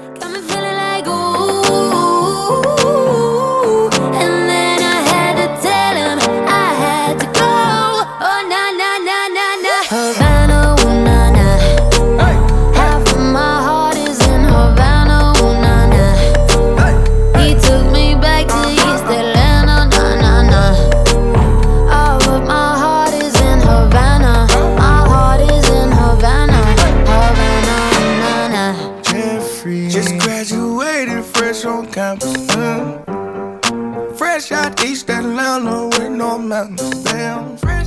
Got me feeling like ooh. And then I had to tell him I had to go. Oh na na na na na. Havana, ooh na na. Half of my heart is in Havana, ooh na na. He took me back to East Atlanta, na na na. Oh, but my heart is in Havana. My heart is in Havana, Havana, ooh na na. Jeffrey just graduated fresh on campus. Fresh out East Atlanta with no mountains. Damn.